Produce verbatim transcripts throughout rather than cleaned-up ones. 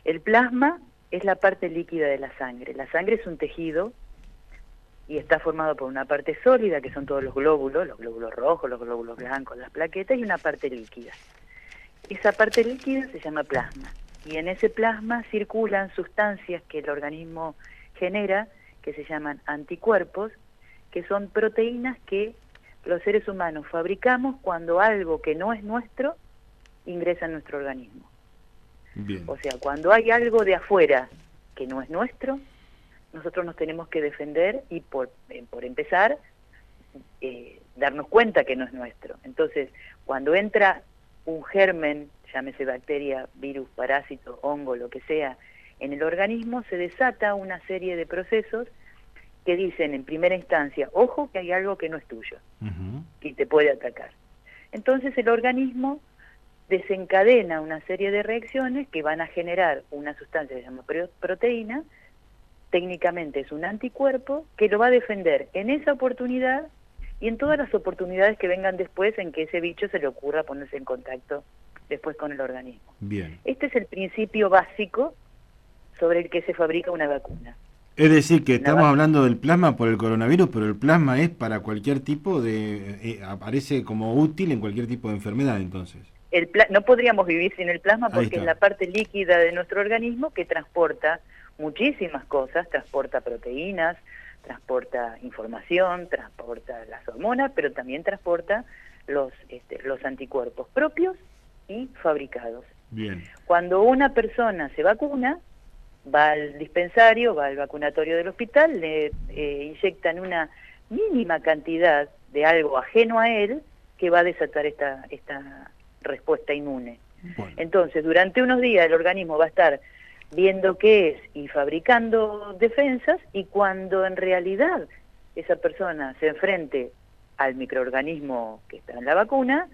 El plasma es la parte líquida de la sangre. La sangre es un tejido y está formado por una parte sólida, que son todos los glóbulos, los glóbulos rojos, los glóbulos blancos, las plaquetas, y una parte líquida. Esa parte líquida se llama plasma, y en ese plasma circulan sustancias que el organismo genera, que se llaman anticuerpos, que son proteínas que los seres humanos fabricamos cuando algo que no es nuestro ingresa en nuestro organismo. Bien. O sea, cuando hay algo de afuera que no es nuestro, nosotros nos tenemos que defender y por, eh, por empezar, eh, darnos cuenta que no es nuestro. Entonces, cuando entra un germen, llámese bacteria, virus, parásito, hongo, lo que sea, en el organismo, se desata una serie de procesos que dicen en primera instancia, ojo que hay algo que no es tuyo, Uh-huh. y te puede atacar. Entonces el organismo desencadena una serie de reacciones que van a generar una sustancia que se llama proteína. Técnicamente es un anticuerpo que lo va a defender en esa oportunidad y en todas las oportunidades que vengan después en que ese bicho se le ocurra ponerse en contacto después con el organismo. Bien. Este es el principio básico sobre el que se fabrica una vacuna. Es decir, que Una estamos vac- hablando del plasma por el coronavirus, pero el plasma es para cualquier tipo de... Eh, aparece como útil en cualquier tipo de enfermedad, entonces. el pla- no podríamos vivir sin el plasma Ahí porque es está. la parte líquida de nuestro organismo que transporta muchísimas cosas, transporta proteínas, transporta información, transporta las hormonas, pero también transporta los, este, los anticuerpos propios y fabricados. Bien. Cuando una persona se vacuna, va al dispensario, va al vacunatorio del hospital, le eh, inyectan una mínima cantidad de algo ajeno a él que va a desatar esta, esta respuesta inmune. Bueno. Entonces, durante unos días el organismo va a estar viendo qué es y fabricando defensas, y cuando en realidad esa persona se enfrente al microorganismo que está en la vacuna,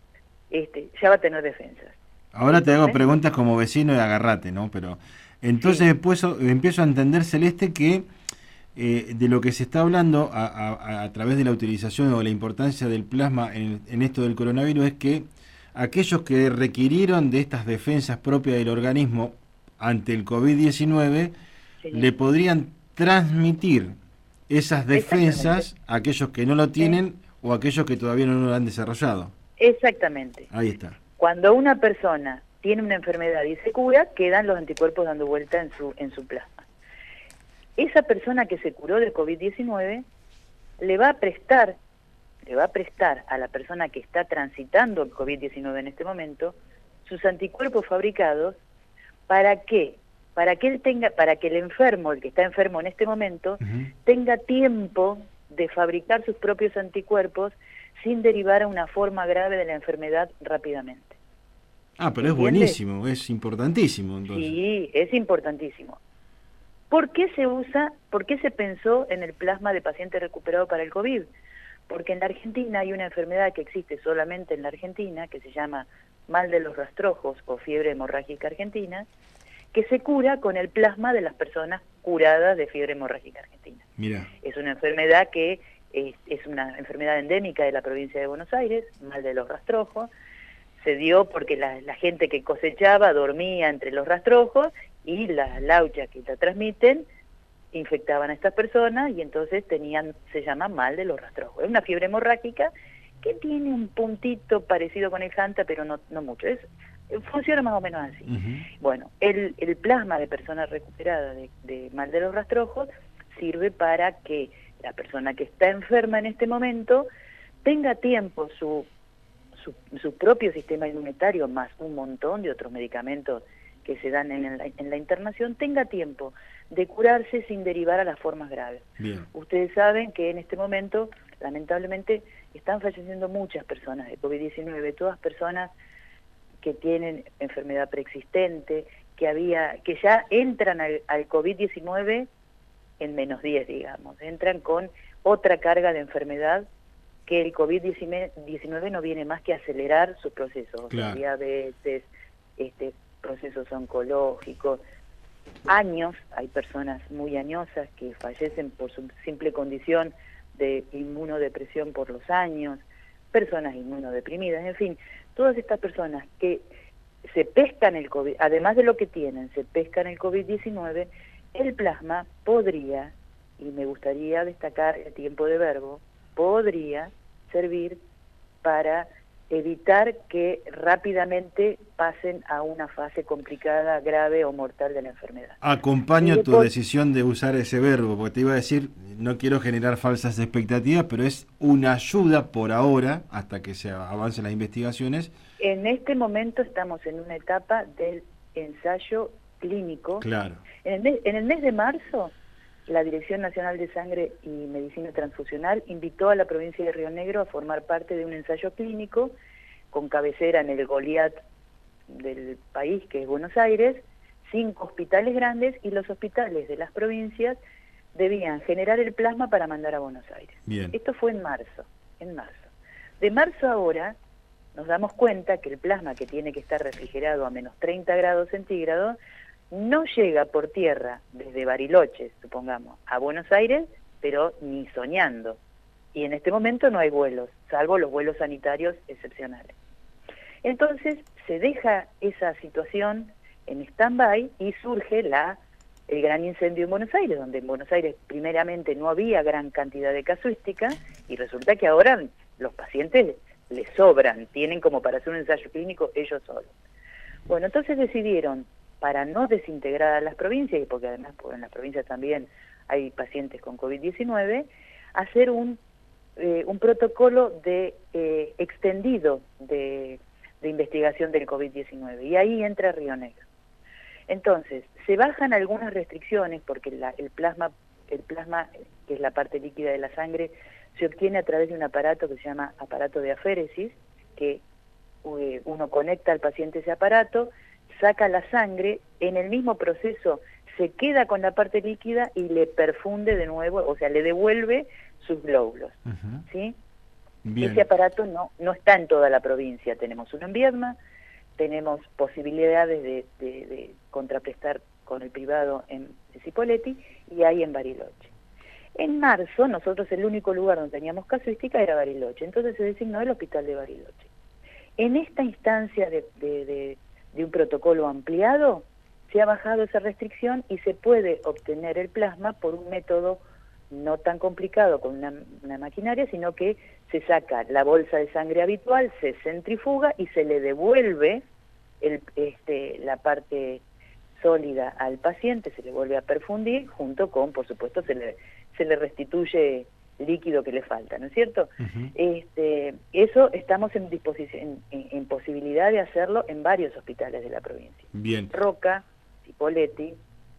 este, ya va a tener defensas. Ahora te hago Entonces, preguntas como vecino y agarrate, ¿no? Pero entonces sí. después o- empiezo a entender, Celeste, que eh, de lo que se está hablando a, a, a través de la utilización o la importancia del plasma en, en esto del coronavirus es que aquellos que requirieron de estas defensas propias del organismo ante el COVID diecinueve Sí. le podrían transmitir esas defensas Exactamente. a aquellos que no lo tienen o a aquellos que todavía no lo han desarrollado. Exactamente. Ahí está. Cuando una persona tiene una enfermedad y se cura, quedan los anticuerpos dando vuelta en su, en su plasma. Esa persona que se curó de COVID diecinueve le va a prestar, le va a prestar a la persona que está transitando el COVID diecinueve en este momento sus anticuerpos fabricados para que, para que él tenga, para que el enfermo, el que está enfermo en este momento, Uh-huh. tenga tiempo de fabricar sus propios anticuerpos sin derivar a una forma grave de la enfermedad rápidamente. Ah, pero es ¿Entiendes? buenísimo, es importantísimo entonces. Sí, es importantísimo. ¿Por qué se usa, por qué se pensó en el plasma de paciente recuperado para el COVID? Porque en la Argentina hay una enfermedad que existe solamente en la Argentina, que se llama mal de los rastrojos o fiebre hemorrágica argentina, que se cura con el plasma de las personas curadas de fiebre hemorrágica argentina. Mira. Es una enfermedad que es, es una enfermedad endémica de la provincia de Buenos Aires, mal de los rastrojos. Se dio porque la, la gente que cosechaba dormía entre los rastrojos y las lauchas que la transmiten infectaban a estas personas y entonces tenían, se llama mal de los rastrojos. Es una fiebre hemorrágica que tiene un puntito parecido con el Hanta, pero no, no mucho. Es, funciona más o menos así. Uh-huh. Bueno, el, el plasma de personas recuperadas de, de mal de los rastrojos sirve para que la persona que está enferma en este momento tenga tiempo su Su, su propio sistema inmunitario, más un montón de otros medicamentos que se dan en la, en la internación, tenga tiempo de curarse sin derivar a las formas graves. Bien. Ustedes saben que en este momento, lamentablemente, están falleciendo muchas personas de COVID diecinueve, todas personas que tienen enfermedad preexistente, que había, que ya entran al, al COVID diecinueve en menos diez, digamos, entran con otra carga de enfermedad, que el COVID diecinueve no viene más que a acelerar sus procesos, Claro. o sea, diabetes, este, procesos oncológicos, años, hay personas muy añosas que fallecen por su simple condición de inmunodepresión por los años, personas inmunodeprimidas, en fin, todas estas personas que se pescan el COVID, además de lo que tienen, se pescan el COVID diecinueve, el plasma podría, y me gustaría destacar el tiempo de verbo, podría servir para evitar que rápidamente pasen a una fase complicada, grave o mortal de la enfermedad. Acompaño tu decisión de usar ese verbo, porque te iba a decir, no quiero generar falsas expectativas, pero es una ayuda por ahora, hasta que se avancen las investigaciones. En este momento estamos en una etapa del ensayo clínico. Claro. En el mes, en el mes de marzo, la Dirección Nacional de Sangre y Medicina Transfusional invitó a la provincia de Río Negro a formar parte de un ensayo clínico con cabecera en el Goliat del país, que es Buenos Aires, cinco hospitales grandes, y los hospitales de las provincias debían generar el plasma para mandar a Buenos Aires. Bien. Esto fue en marzo, en marzo. De marzo a ahora nos damos cuenta que el plasma, que tiene que estar refrigerado a menos treinta grados centígrados, no llega por tierra desde Bariloche, supongamos, a Buenos Aires, pero ni soñando. Y en este momento no hay vuelos, salvo los vuelos sanitarios excepcionales. Entonces se deja esa situación en stand-by y surge la, el gran incendio en Buenos Aires, donde en Buenos Aires primeramente no había gran cantidad de casuística, y resulta que ahora los pacientes les sobran, tienen como para hacer un ensayo clínico ellos solos. Bueno, entonces decidieron, para no desintegrar a las provincias, y porque además pues, en las provincias también hay pacientes con COVID diecinueve, hacer un, eh, un protocolo de eh, extendido de, de investigación del COVID diecinueve, y ahí entra Río Negro. Entonces, se bajan algunas restricciones, porque la, el plasma, el plasma, que es la parte líquida de la sangre, se obtiene a través de un aparato que se llama aparato de aféresis, que eh, uno conecta al paciente ese aparato, saca la sangre, en el mismo proceso se queda con la parte líquida y le perfunde de nuevo, o sea, le devuelve sus glóbulos. Uh-huh. ¿Sí? Bien. Ese aparato no, no está en toda la provincia, tenemos uno en Viedma, tenemos posibilidades de, de, de contraprestar con el privado en Cipolletti y hay en Bariloche. En marzo, nosotros el único lugar donde teníamos casuística era Bariloche, entonces se designó el hospital de Bariloche. En esta instancia de, de, de de un protocolo ampliado, se ha bajado esa restricción y se puede obtener el plasma por un método no tan complicado con una, una maquinaria, sino que se saca la bolsa de sangre habitual, se centrifuga y se le devuelve el, este, la parte sólida al paciente, se le vuelve a perfundir, junto con, por supuesto, se le, se le restituye líquido que le falta, ¿no es cierto? Uh-huh. Este, eso estamos en disposición, en, en posibilidad de hacerlo en varios hospitales de la provincia. Bien. Roca, Cipolletti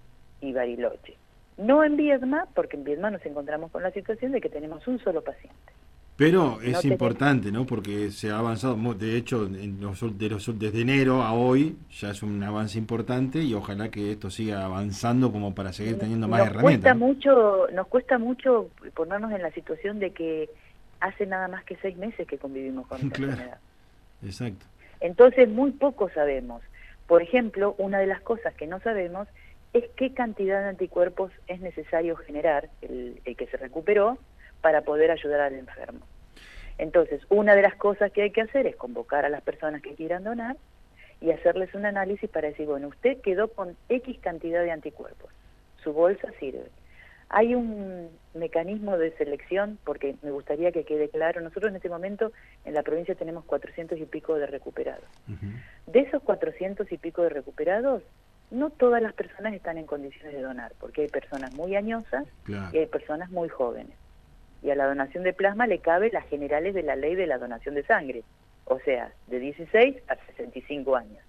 y Bariloche. No en Viedma, porque en Viedma nos encontramos con la situación de que tenemos un solo paciente. Pero es no importante, ¿no? Porque se ha avanzado, de hecho, en los, de los, desde enero a hoy ya es un avance importante y ojalá que esto siga avanzando como para seguir teniendo más nos herramientas. Cuesta ¿no? mucho, nos cuesta mucho ponernos en la situación de que hace nada más que seis meses que convivimos con esta claro. enfermedad. Exacto. Entonces muy poco sabemos. Por ejemplo, una de las cosas que no sabemos es qué cantidad de anticuerpos es necesario generar, el, el que se recuperó, para poder ayudar al enfermo. Entonces, una de las cosas que hay que hacer es convocar a las personas que quieran donar y hacerles un análisis para decir, bueno, usted quedó con X cantidad de anticuerpos, su bolsa sirve. Hay un mecanismo de selección, porque me gustaría que quede claro, nosotros en este momento en la provincia tenemos cuatrocientos y pico de recuperados. Uh-huh. De esos cuatrocientos y pico de recuperados, no todas las personas están en condiciones de donar, porque hay personas muy añosas claro. y hay personas muy jóvenes. Y a la donación de plasma le cabe las generales de la ley de la donación de sangre, o sea, de dieciséis a sesenta y cinco años.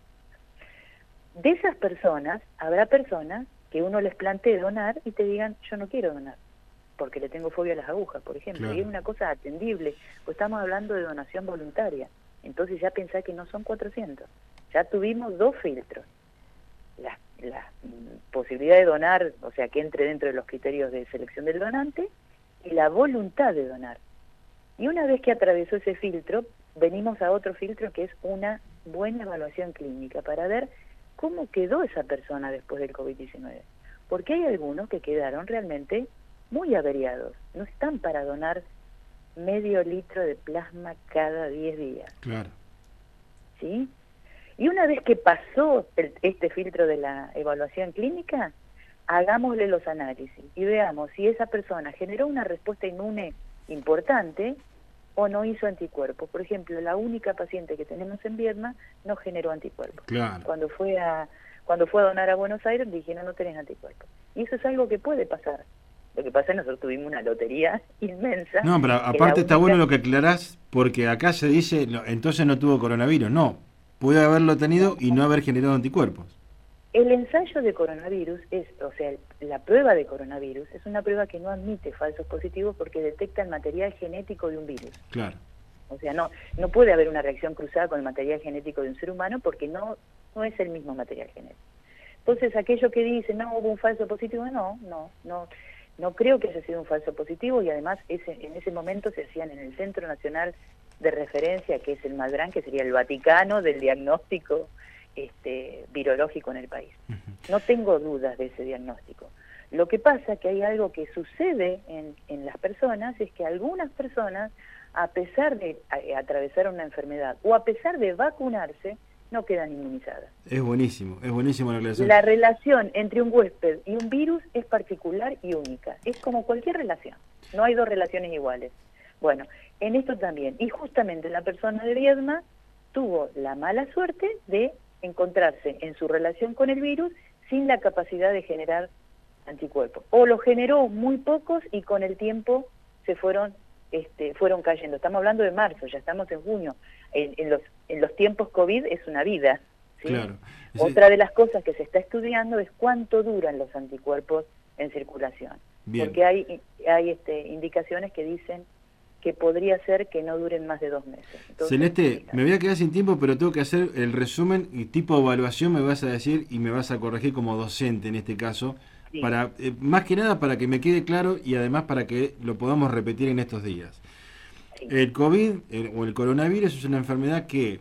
De esas personas, habrá personas que uno les plantee donar y te digan, yo no quiero donar, porque le tengo fobia a las agujas, por ejemplo, claro. y es una cosa atendible, pues estamos hablando de donación voluntaria, entonces ya pensá que no son cuatrocientos, ya tuvimos dos filtros, la, la mm, posibilidad de donar, o sea, que entre dentro de los criterios de selección del donante, y la voluntad de donar. Y una vez que atravesó ese filtro, venimos a otro filtro que es una buena evaluación clínica para ver cómo quedó esa persona después del COVID diecinueve. Porque hay algunos que quedaron realmente muy averiados, no están para donar medio litro de plasma cada diez días. Claro. ¿Sí? Y una vez que pasó el, este filtro de la evaluación clínica, hagámosle los análisis y veamos si esa persona generó una respuesta inmune importante o no hizo anticuerpos. Por ejemplo, la única paciente que tenemos en Viedma no generó anticuerpos. Claro. Cuando fue a cuando fue a donar a Buenos Aires dijeron no tenés anticuerpos. Y eso es algo que puede pasar. Lo que pasa es que nosotros tuvimos una lotería inmensa. No, pero aparte está bueno lo que aclarás, porque acá se dice, no, entonces no tuvo coronavirus. No, puede haberlo tenido y no haber generado anticuerpos. El ensayo de coronavirus es, o sea, la prueba de coronavirus es una prueba que no admite falsos positivos porque detecta el material genético de un virus. Claro. O sea, no no puede haber una reacción cruzada con el material genético de un ser humano porque no no es el mismo material genético. Entonces, aquello que dicen, no, hubo un falso positivo, no, no, no, no creo que haya sido un falso positivo y además ese, en ese momento se hacían en el Centro Nacional de Referencia, que es el Malbrán, que sería el Vaticano del diagnóstico este, virológico en el país. No tengo dudas de ese diagnóstico. Lo que pasa es que hay algo que sucede en, en las personas, es que algunas personas, a pesar de a, atravesar una enfermedad o a pesar de vacunarse, no quedan inmunizadas. Es buenísimo, es buenísimo la relación. La relación entre un huésped y un virus es particular y única. Es como cualquier relación. No hay dos relaciones iguales. Bueno, en esto también. Y justamente la persona de Viedma tuvo la mala suerte de encontrarse en su relación con el virus sin la capacidad de generar anticuerpos. O lo generó muy pocos y con el tiempo se fueron este, fueron cayendo. Estamos hablando de marzo, ya estamos en junio. En, en los en los tiempos COVID es una vida, ¿sí? Claro. Otra de las cosas que se está estudiando es cuánto duran los anticuerpos en circulación. Bien. Porque hay hay este, indicaciones que dicen que podría ser que no duren más de dos meses. Entonces, Celeste, me voy a quedar sin tiempo, pero tengo que hacer el resumen y tipo de evaluación me vas a decir y me vas a corregir como docente en este caso, sí. para eh, más que nada para que me quede claro y además para que lo podamos repetir en estos días. Sí. El COVID el, o el coronavirus es una enfermedad que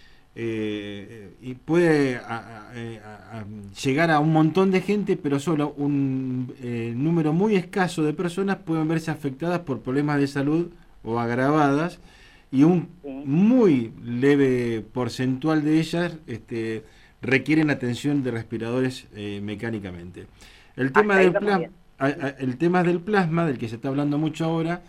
eh, y puede a, a, a llegar a un montón de gente, pero solo un eh, número muy escaso de personas pueden verse afectadas por problemas de salud o agravadas, y un sí. muy leve porcentual de ellas este, requieren atención de respiradores eh, mecánicamente. El tema, del plasma, el tema del plasma, del que se está hablando mucho ahora,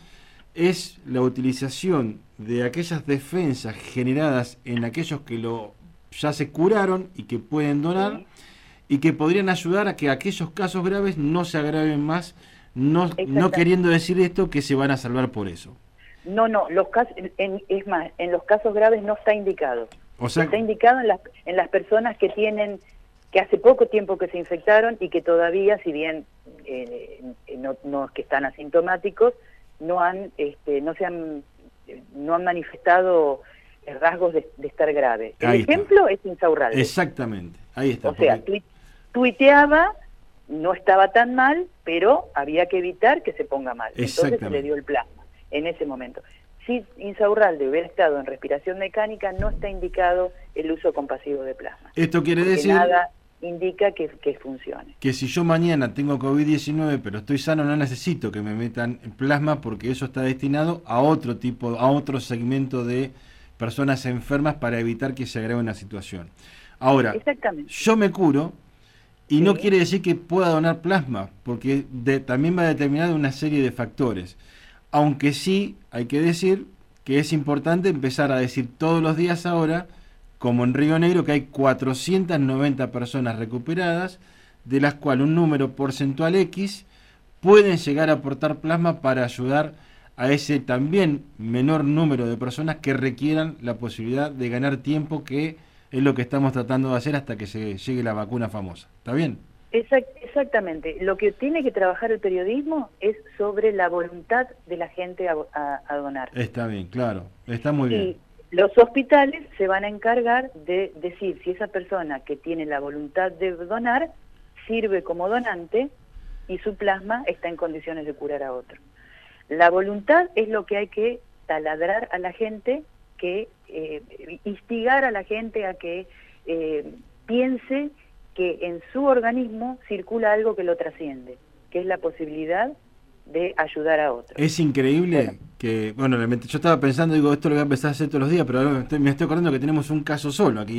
es la utilización de aquellas defensas generadas en aquellos que lo ya se curaron y que pueden donar, sí. y que podrían ayudar a que aquellos casos graves no se agraven más, no, no queriendo decir esto que se van a salvar por eso. No, no, los casos, en, es más, en los casos graves no está indicado. O sea, está indicado en las, en las personas que tienen, que hace poco tiempo que se infectaron y que todavía, si bien eh, no, no que están asintomáticos, no han, este, no se han, no han manifestado rasgos de, de estar grave. El ahí ejemplo está. Es Insaurralde. Exactamente, ahí está. O sea, porque... tuiteaba, no estaba tan mal, pero había que evitar que se ponga mal. Entonces se le dio el plasma en ese momento. Si Insaurralde hubiera estado en respiración mecánica, no está indicado el uso compasivo de plasma. Esto quiere decir... nada indica que, que funcione. Que si yo mañana tengo COVID diecinueve, pero estoy sano, no necesito que me metan plasma porque eso está destinado a otro tipo, a otro segmento de personas enfermas para evitar que se agrave una situación. Ahora, yo me curo y sí. no quiere decir que pueda donar plasma, porque de, también va a determinar una serie de factores. Aunque sí hay que decir que es importante empezar a decir todos los días ahora, como en Río Negro, que hay cuatrocientas noventa personas recuperadas, de las cuales un número porcentual X pueden llegar a aportar plasma para ayudar a ese también menor número de personas que requieran la posibilidad de ganar tiempo, que es lo que estamos tratando de hacer hasta que se llegue la vacuna famosa. ¿Está bien? Exactamente. Lo que tiene que trabajar el periodismo es sobre la voluntad de la gente a, a, a donar. Está bien, claro. Está muy y bien. Los hospitales se van a encargar de decir si esa persona que tiene la voluntad de donar sirve como donante y su plasma está en condiciones de curar a otro. La voluntad es lo que hay que taladrar a la gente, que eh, instigar a la gente a que eh, piense que en su organismo circula algo que lo trasciende, que es la posibilidad de ayudar a otros. Es increíble bueno. que, bueno, yo estaba pensando, digo, esto lo voy a empezar a hacer todos los días, pero ahora me estoy, me estoy acordando que tenemos un caso solo aquí,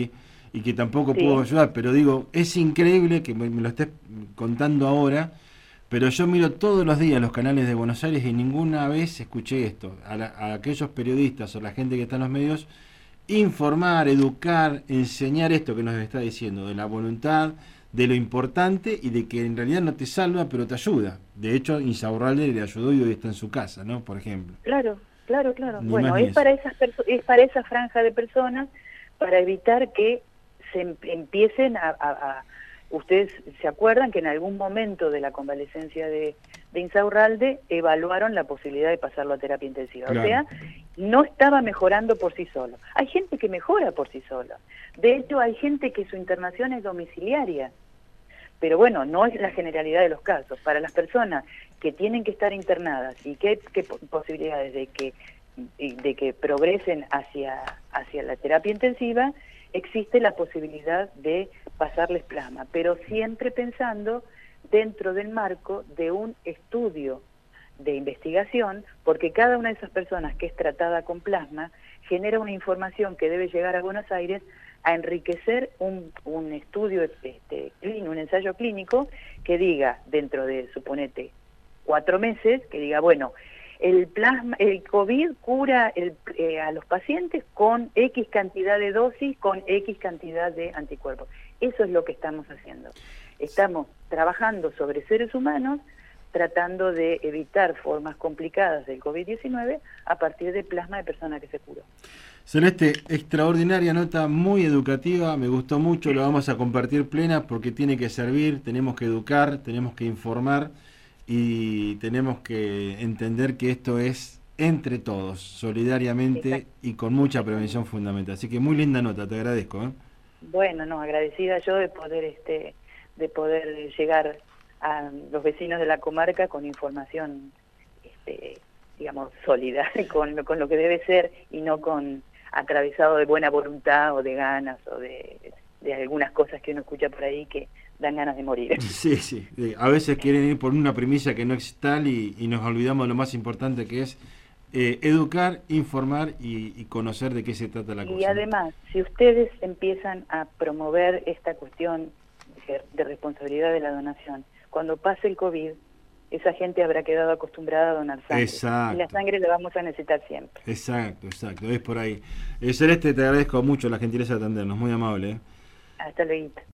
y que tampoco Sí. puedo ayudar, pero digo, es increíble que me, me lo estés contando ahora, pero yo miro todos los días los canales de Buenos Aires y ninguna vez escuché esto, a, la, a aquellos periodistas o la gente que está en los medios, informar, educar, enseñar esto que nos está diciendo, de la voluntad, de lo importante y de que en realidad no te salva, pero te ayuda. De hecho, Insaurralde le ayudó y hoy está en su casa, ¿no? Por ejemplo. Claro, claro, claro. Ni Bueno, más ni es eso. para esas perso- es para esa franja de personas, para evitar que se em- empiecen a, a- a- Ustedes se acuerdan que en algún momento de la convalecencia de, de Insaurralde evaluaron la posibilidad de pasarlo a terapia intensiva. Claro. O sea, no estaba mejorando por sí solo. Hay gente que mejora por sí sola. De hecho, hay gente que su internación es domiciliaria. Pero bueno, no es la generalidad de los casos. Para las personas que tienen que estar internadas y que hay que posibilidades de que de que progresen hacia hacia la terapia intensiva, existe la posibilidad de pasarles plasma, pero siempre pensando dentro del marco de un estudio de investigación, porque cada una de esas personas que es tratada con plasma genera una información que debe llegar a Buenos Aires a enriquecer un, un estudio, este, clínico, un ensayo clínico que diga, dentro de, suponete, cuatro meses, que diga, bueno, el plasma, el COVID cura el, eh, a los pacientes con X cantidad de dosis, con X cantidad de anticuerpos. Eso es lo que estamos haciendo. Estamos trabajando sobre seres humanos, tratando de evitar formas complicadas del COVID diecinueve a partir de plasma de persona que se curó. Celeste, extraordinaria nota, muy educativa, me gustó mucho, lo vamos a compartir plena porque tiene que servir, tenemos que educar, tenemos que informar y tenemos que entender que esto es entre todos, solidariamente. Exacto. Y con mucha prevención fundamental. Así que muy linda nota, te agradezco. ¿eh? Bueno, no, agradecida yo de poder, este, de poder llegar a los vecinos de la comarca con información, este, digamos, sólida, con, con lo que debe ser y no con atravesado de buena voluntad o de ganas o de, de algunas cosas que uno escucha por ahí que dan ganas de morir. Sí, sí, a veces quieren ir por una premisa que no es tal y, y nos olvidamos de lo más importante que es eh, educar, informar y, y conocer de qué se trata la y cosa. Y además, ¿no? Si ustedes empiezan a promover esta cuestión de, de responsabilidad de la donación, cuando pase el COVID, esa gente habrá quedado acostumbrada a donar sangre. Exacto. Y la sangre la vamos a necesitar siempre. Exacto, exacto, es por ahí. Eh, Celeste, te agradezco mucho la gentileza de atendernos, muy amable. ¿eh? Hasta luego.